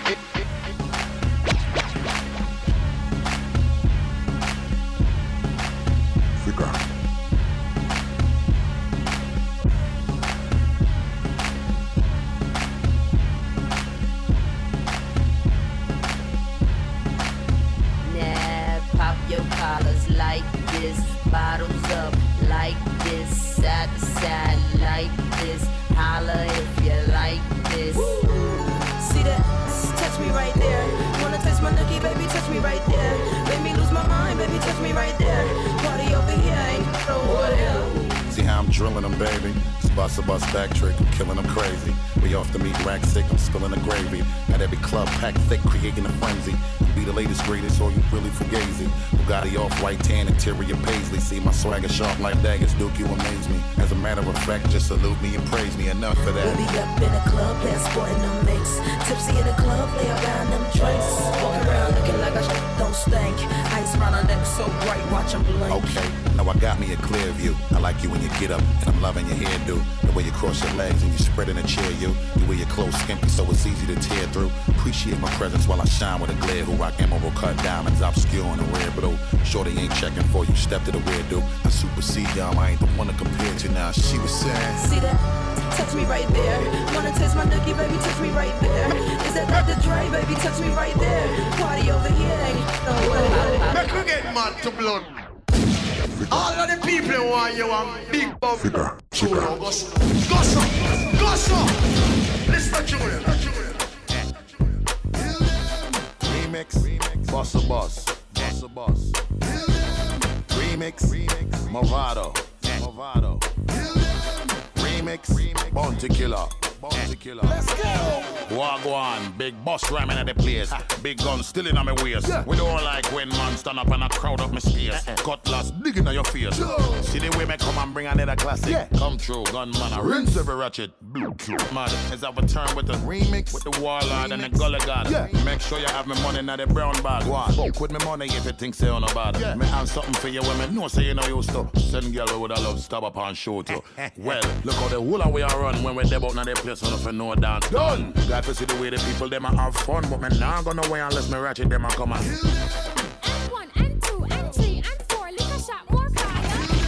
Nah, pop your collars like this, bottles up like this, side to side like this, holla if you like this. See that? Touch me right there. Wanna touch my nookie, baby? Touch me right there. Make me lose my mind, baby? Touch me right there. Party over here, ain't over there. See how I'm drilling them, baby? It's bust a bus back trick, I'm killing them crazy. We off the meat rack sick, I'm spilling the gravy. At every club packed thick, creating a frenzy. Be the latest, greatest, or you really fugazi. Bugatti off white tan, interior paisley. See my swagger sharp like daggers, Duke, you amaze me. As a matter of fact, just salute me and praise me. Enough for that. We'll be up in the club, playing sport in the mix. Tipsy in the club, play around them drinks. Walking around looking like I don't stink. Ice round her neck so bright, watch 'em blink. Okay, now I got me a clear view. I like you when you get up, and I'm loving your hairdo. The way you cross your legs and you spread in a chair, you. You wear your clothes skimpy so it's easy to tear through. Appreciate my presence while I shine with a glare. Who rock emerald cut diamonds, obscure in the red blue. Shorty ain't checking for you, step to the rear, dude. I supersede y'all, I ain't the one to compare to now. She was saying, See that? Touch me right there. Wanna taste my nookie, baby? Touch me right there. Is that Dr. Dre, baby? Touch me right there. Party over here, ain't nowhere. Make we get mad to blood. All of the people want you a big bug. Go so. Listen to Julian. remix, bust a bus. Remix, Movado. Remix, Bounty Killer. Let's go. Wagwan, big boss rhyming at the place. Big gun still in on my waist. Yeah. We don't like when man stand up and a crowd up my space. Cutlass digging on your face. See the way me come and bring another classic. Yeah. Come true, gunman, I rinse every ratchet. Mad, as I return with the remix, with the warlord and the gully god. Yeah. Make sure you have me money in the brown bag. Fuck with me money if you think say on about it. Me have something for you women, no say you know you stuff. Send girl we would have love stop up and show to. Well, look how the whole of we are run when we debut now they place on for no dance. Done. Got to see the way the people them a have fun, but me not gonna wait unless me ratchet them a come on. N1, N2, N3, N4, liquor shop, more fire.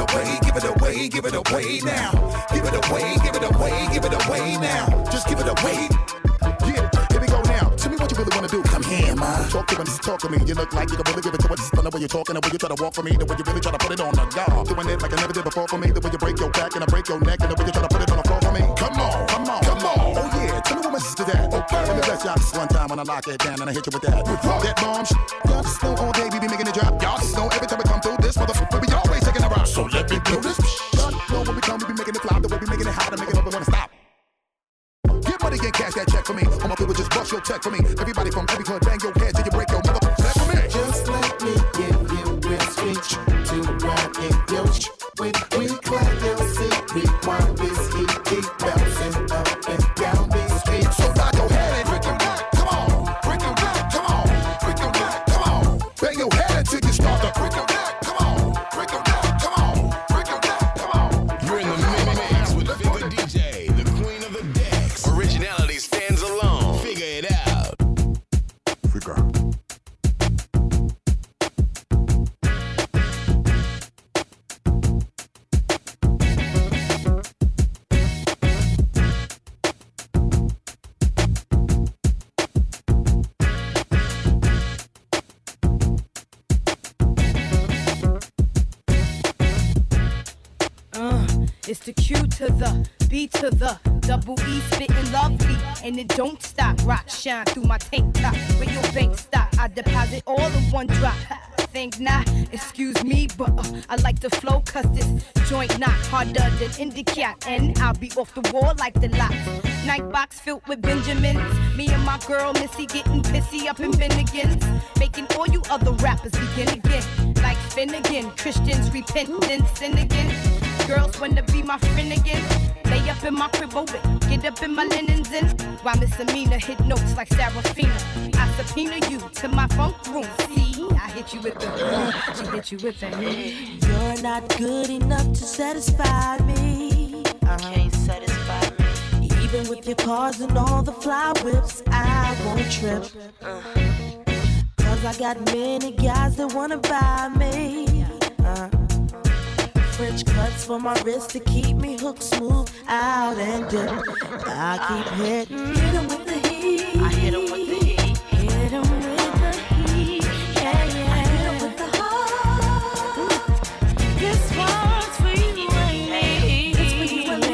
away, give it away, give it away now. Give it away, give it away, give it away now. Just give it away. Yeah, here we go now. Tell me what you really wanna do. Come here, ma. Talk to me, just talk to me. You look like you can really give it to us. Just the way you're talking, the way you try to walk for me, the way you really try to put it on the guard. Doing it like I never did before for me. The way you break your back and I break your neck, and the way you try to put it on the floor for me. Come on, come on, come on. Oh yeah, tell me what my sister's at. Okay, let me bless y'all this one time when I lock it down and I hit you with that. That bomb shit. Y'all just know all day we be making it drop. Y'all just know every time we come through this motherfucker, we always taking a rock. So let me blow this. Y'all know when we come, we be making it fly. The way we making it hot and making it up and wanna stop. Get money and cash that check for me. All my people just bust your check for me. Everybody from every club, bang your head till you break your motherfucker neck for me. Just let me give you real speech to ride in your when we clap your seat, we want this heat keep bouncing up and down these streets. So nod your head and break your neck, come on. Break your neck, come on. Break your neck, come on. Bang your head until you start to break your neck, come on. Break your neck, come on. Break your neck, come on. You're in the mix with Figure DJ, the queen of the decks. Originality stands alone. Figure it out. Figure. It's the Q to the B to the double E, spitting lovely, and it don't stop. Rock shine through my tank top. Where your bank stop, I deposit all in one drop. Think not, excuse me, but I like to flow, cause this joint not harder than Indicat, and I'll be off the wall like the lot. Night box filled with Benjamins. Me and my girl Missy getting pissy up in Bennigan's, making all you other rappers begin again. Like Finnegan, Christians repent and sin again. Girls wanna be my friend again. Lay up in my crib over, get up in my linens in. While Miss Amina hit notes like Serafina. I subpoena you to my funk room. See, I hit you with the she hit you with the You're not good enough to satisfy me. Can't satisfy me. Even with your cars and all the fly whips, I won't trip. Cause I got many guys that wanna buy me. French cuts for my wrist to keep me hooked smooth out and dip. I keep hitting. Hit 'em with the heat. I hit 'em with the heat. Hit 'em with the heat. Yeah, yeah. I hit 'em with the heart. This one's for you and me. This for you and me.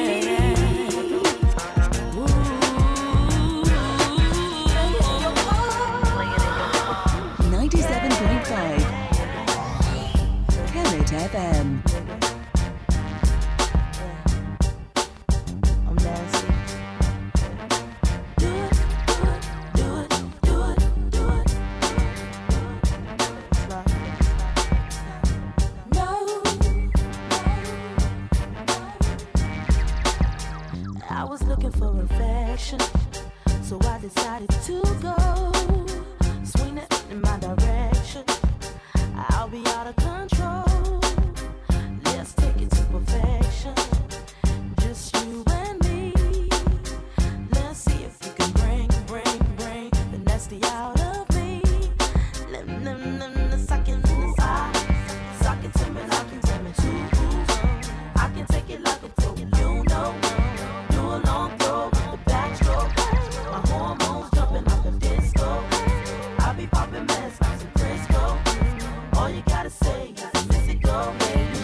97.5 Kemet FM. So I decided to go swing it in my direction. I'll be out of control. Let's take it to perfection. Just you and me. Let's see if you can bring the nasty out of me. Suck it to me like you tell me to. I can take it like a pro, you know. Do a long throw with the backstroke. My hormones jumping like a disco. I'll be popping mess like some Frisco. All you gotta say is miss it go, baby.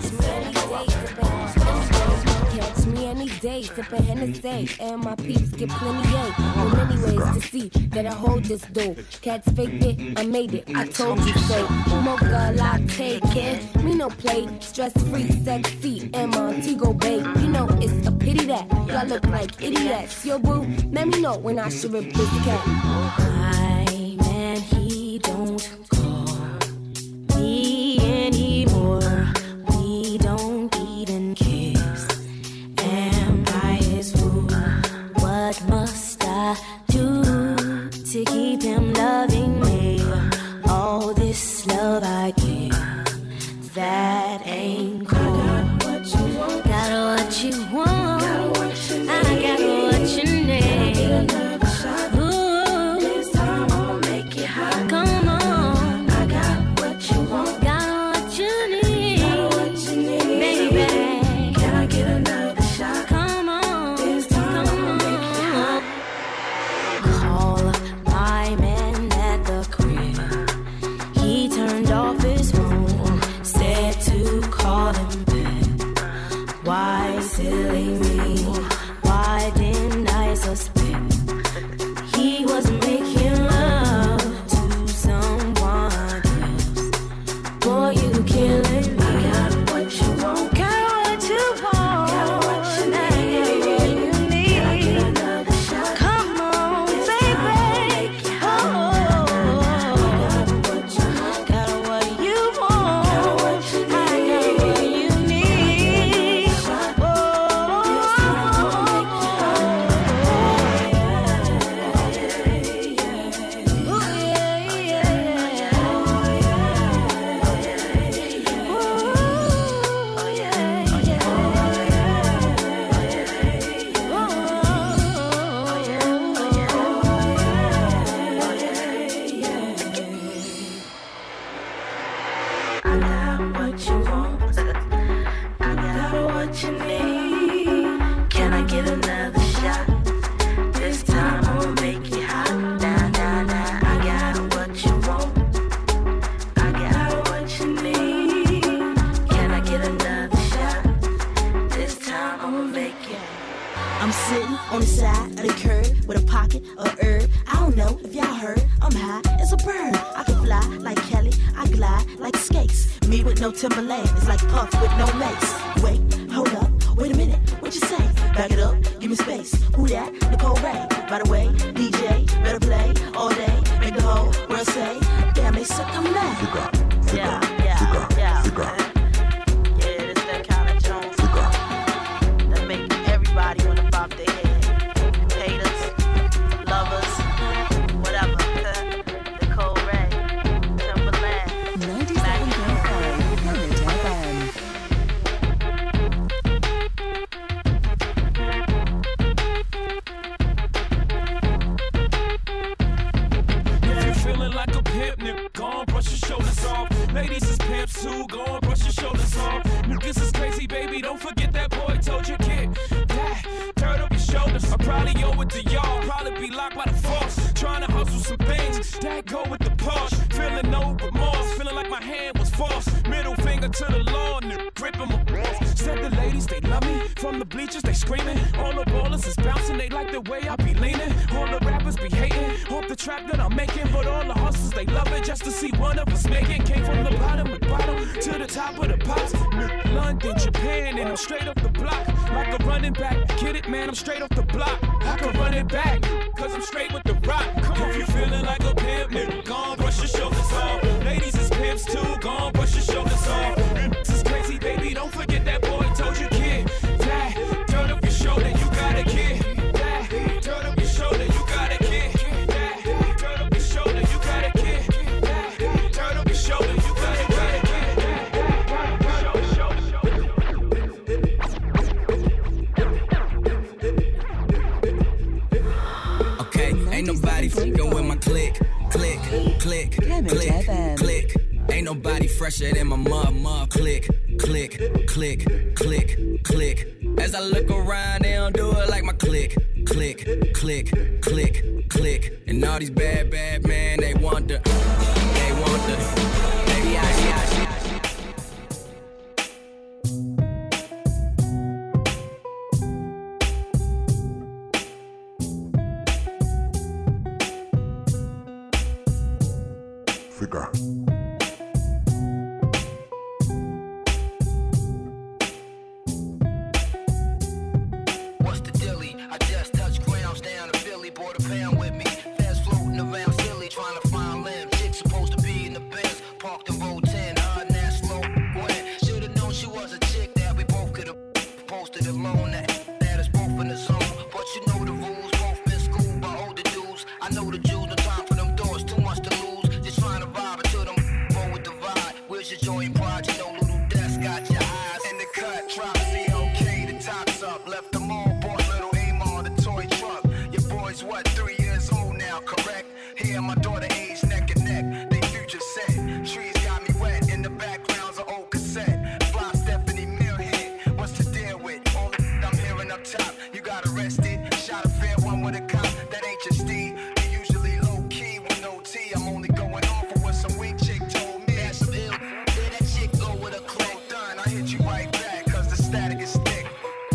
Catch me any day, sippin' Hennessy, and my peeps get plenty A. In many ways to see that I hold this dough. Cats faked it, I made it, I told you so. Mocha latte, kid, me no play. Stress-free, sexy, and Montego Bay. You know it's a pity that y'all look like idiots. Yo, boo, let me know when I should rip this cat. My man, he don't call me anymore. We don't even kiss. Am I his fool? What must I do to keep him loving me? All this love I give, that ain't cool. Got what you want, I got what you need. Ooh, this time I'll make it hot. Come on, I got what you want, got what you need. rocket, or herb. I don't know if y'all heard, I'm high as a bird. I can fly like Kelly, I glide like skates. Me with no Timberland, it's like Puff with no lace. Wait, hold up, wait a minute, what you say? Back it up, give me space. Who that? Nicole Ray. By the way, DJ, better play all day. Make the whole world say, damn, they suck, I'm mad. Yeah, yeah, yeah. Yeah, this that kind of Jones that make everybody wanna bob their head. Haters, lovers, whatever. Nicole Ray, Timberland, 97.5 Planet FM. If you're feeling like a pimp, nigga, go on, brush your shoulders off. Ladies is pimps too, go on, brush your shoulders off. Niggas is crazy, baby, don't forget that boy told you, kid. That, turn up your shoulders. I probably owe it to y'all, probably be locked by the force. Trying to hustle some things, that go with the Porsche. Feeling no remorse, feeling like my hand was forced. Middle finger to the law, nigga, gripping my balls. Said the ladies, they love me. From the bleachers, they screaming. All the ballers is bouncing, they like the way I be leaning. All the rappers be hating, off the trap that I'm making. But all the hustlers, they love it just to see one of us make it. Came from the bottom to the top of the pops. London, Japan, and I'm straight off the block. Like a running back, get it, man, I'm straight off the block. I can run it back, cause I'm straight with the rock. Come on, if you feeling like a pimp, nigga, go on, brush your shoulders off. Ladies is pimps too, go on, brush your shoulders off. And this is crazy, baby, don't forget that boy told you, kid. That, turn up your shoulder, you got a kid. That, turn up your shoulder, you got a kid. That, turn up your shoulder, you got a kid. That, turn up your shoulder, you got a kid. Okay, ain't nobody fucking with my click, click, click, click, click. Ain't nobody fresher than my mom, click, click, click, click, click. As I look around, they don't do it like my click, click, click, click, click. And all these bad men, they want the, baby, I. Figure. What's the dilly? I just touched grounds down in Philly, bought a pound with me. Fast floating around silly, trying to find limbs. Chick supposed to be in the Benz, parked in row 10. Her and that slow went. Should've known she was a chick that we both could've posted alone. That is both in the zone. But you know the rules, both been schooled by older dudes. I know the Jews, no time for them doors, too much to lose. Just trying to vibe until them roll with the vibe. Where's your joy and pride? You know little desk got your eyes in the cut. Drop CLK, the top's up. Left them all, bought little Amar, the toy truck. Your boy's what, 3 years old now, correct? Here my daughter age neck and neck. They future set. Trees got me wet. In the background's an old cassette. Fly Stephanie Millhead. What's to deal with? All the I'm hearing up top. You got arrested. Shot a fair one with a cop. That ain't your Steve. You usually low key with no T. I'm only going off of what some weak chick told me. That's some ill. Yeah, that chick go with a cloak done. I hit you right back, cause the static is thick.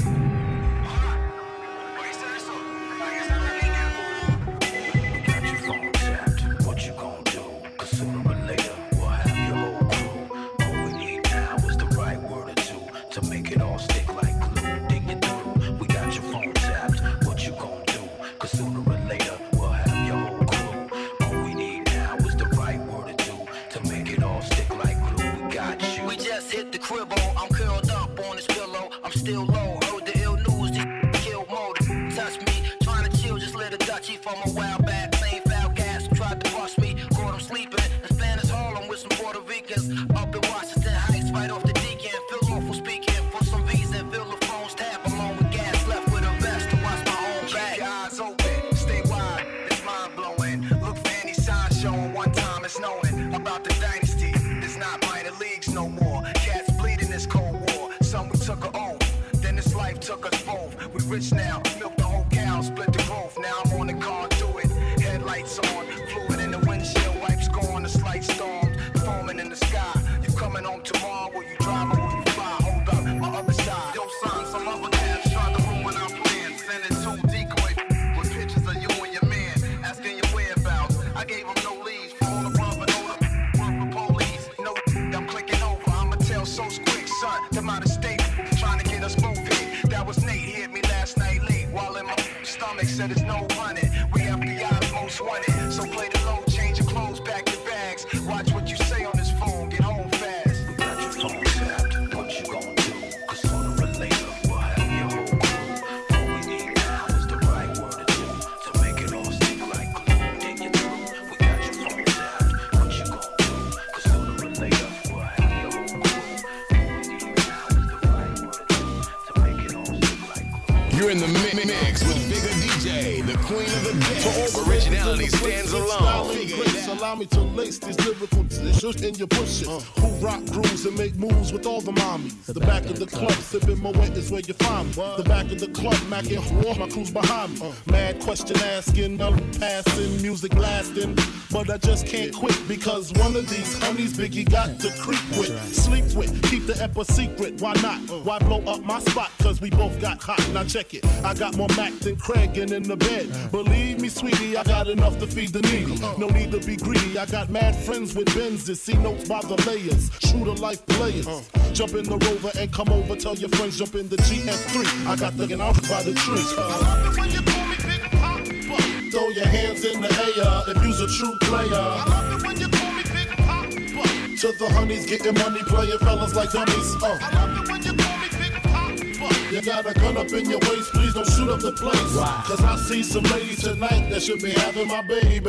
What you gon' do? Cause sooner or later we'll have your whole crew. All we need now is the right word or two to make it all stick like glue. Dig it through. We got your phone tapped. What you gon' do? Cause sooner or later we'll have your whole crew. All we need now is the right word or two to make it all stick like glue. We got you. We just hit the cribbo. I'm curled up on this pillow. I'm still low. Heard the ill news. They kill mode. Touch me. Trying to chill. Just lit a Dutchie from a while back. Same foul gas. Tried to bust me. Caught him sleeping. In Spanish Harlem with some Puerto Ricans. Up in Washington Heights. Right off the deacon. Feel awful speaking. For some reason. Feel the phones tap. Along with gas. Left with a vest to watch my own back. Keep your eyes open. Stay wide. It's mind blowing. Look for any sign showing. One time it's knowing about the dynasty. It's not minor leagues no more. Cats bleeding this Cold War. Some we took a oath. Then this life took us both. We rich now. Milk the whole cow. Split the growth. Now I'm on the car. Do it. Headlights on. Fluid in the windshield. Wipes gone. The slight storms. Foaming in the sky. You coming home tomorrow? Will you drive or will you fly? Hold up. My other side. Yo, son. Some other cats tried to ruin our plans. Sending two decoys with pictures of you and your man. said it's no running. We FBI's most wanted. So play the low, change your clothes, pack your bags. Watch what you say on this phone, get home fast. We got your phone tapped. What you gonna do? 'Cause sooner or later we'll have your whole crew. All we need now is the right word or two to make it all stick like glue. Then you're through. We got your phone tapped. What you gonna do? 'Cause sooner or later we'll have your whole crew. All we need now is the right word or two to make it all stick like glue. You're in the mix with Bigger DJ, the queen of the dance. Originality stands alone. Allow me to lace these lyrical dishes in your bushes. Who rock grooves and make moves with all the mommies. The back of the club, sipping my wet is where you find me. The back of the club, macking war, my crew's behind me. Mad question asking, passing, music lasting. But I just can't quit because one of these honeys Biggie got to creep with, sleep with, keep the ep a secret. Why not? Why blow up my spot? Cause we both got hot. Now check it. I got more Mac than Craig and in the bed. Believe me, sweetie, I got enough to feed the needy. No need to be greedy. I got mad friends with Benzes. See notes by the layers. True to life players. Jump in the Rover and come over. Tell your friends jump in the GS3. I got the out by the tree. I love it when you call me Big Papa. Throw your hands in the air if you's a true player. I love it when you call me Big Papa. To the honeys getting money, playing fellas like dummies. I love it when you call me Big Papa. You got a gun up in your waist, please don't shoot up the place. Cause I see some ladies tonight that should be having my baby.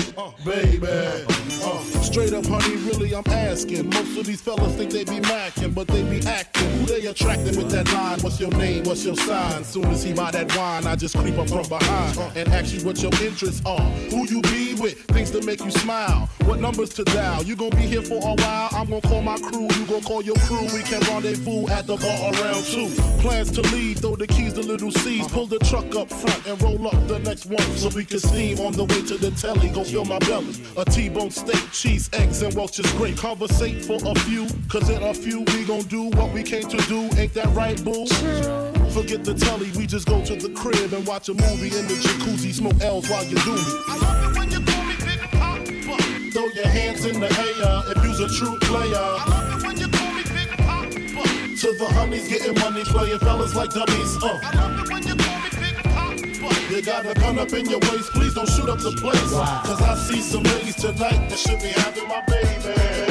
Baby. Straight up, honey, really I'm asking. Most of these fellas think they be macking, but they be acting. Who they attracting with that line? What's your name? What's your sign? Soon as he buy that wine, I just creep up from behind and ask you what your interests are. Who you be with? Things to make you smile. What numbers to dial? You gon' be here for a while. I'm gon' call my crew. You gon' call your crew. We can rendezvous at the bar around 2. Plans to leave, throw the keys to little C's. Pull the truck up front and roll up the next one so we can steam on the way to the telly. Go fill my belly. A T-bone steak, cheese, eggs, and Welch's grape. Conversate for a few, cause in a few we gon' do what we came to do. Ain't that right, boo? Forget the telly, we just go to the crib and watch a movie in the jacuzzi. Smoke L's while you do me. I love it when you call me Big Papa. Throw your hands in the air if you's a true player. I love it when you call me Big Papa. To the honeys getting money, playing fellas like dummies. I love it when you call me Big Papa. You got a gun up in your waist, please don't shoot up the place. Cause I see some ladies tonight that should be having my baby.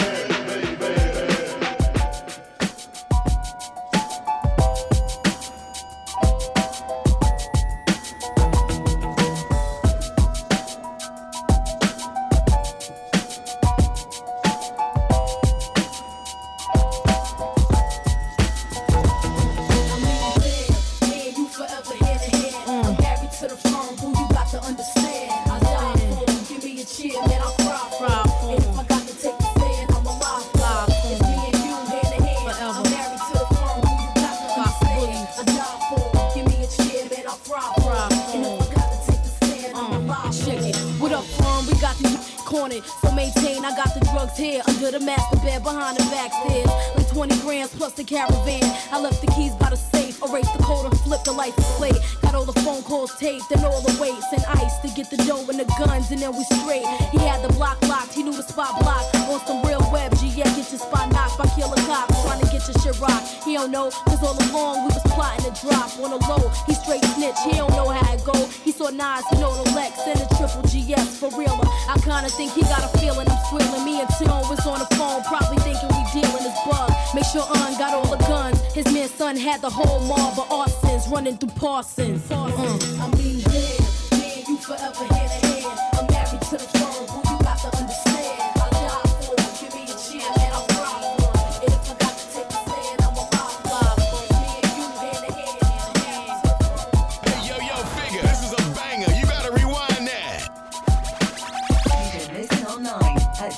So maintain, I got the drugs here under the master bed behind the back stairs. Like 20 grams plus the caravan. I left the keys by the safe, erased the code and flipped the license plate. Got all the phone calls taped and all the weights and ice to get the dough and the guns, and then we straight. He had the block locked, he knew the spot blocked. On some real web, yeah, get your spot knocked by killer cops trying to get your shit rocked. He don't know, cause all along we was plotting to drop on a low. He straight snitch, he don't know how it go. He saw Nas, he know the Lex and the triple GS for realer. I kinda think he got a feeling I'm squealing. Me and Tion was on the phone, probably thinking we dealing this bug. Make sure got all the guns. His man son had the whole mob of arsons running through Parsons. I mean, yeah, me and you forever hand in hand. I'm married to the throne, who you got to understand. I die for him, give me a cheer, and I'll cry for him. And if I got to take a stand, I'm a rock for him. Me and you hand in hand, hand in hand. Hey, yo, Figure, this is a banger. You gotta rewind that. You can listen online at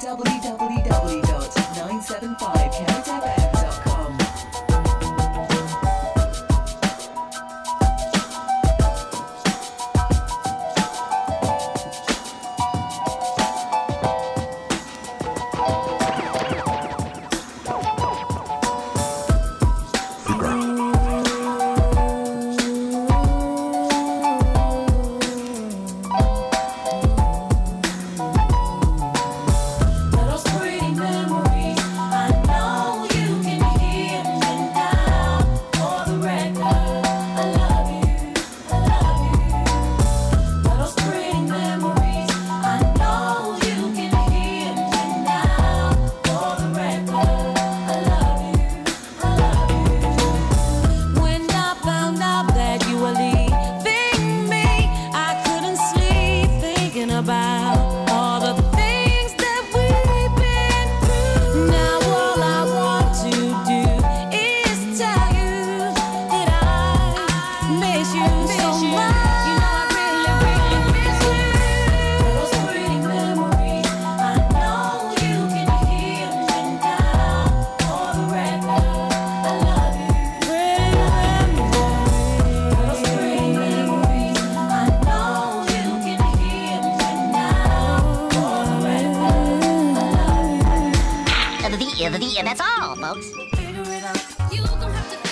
www.975caratfm.com. and that's all, folks. You gon' have to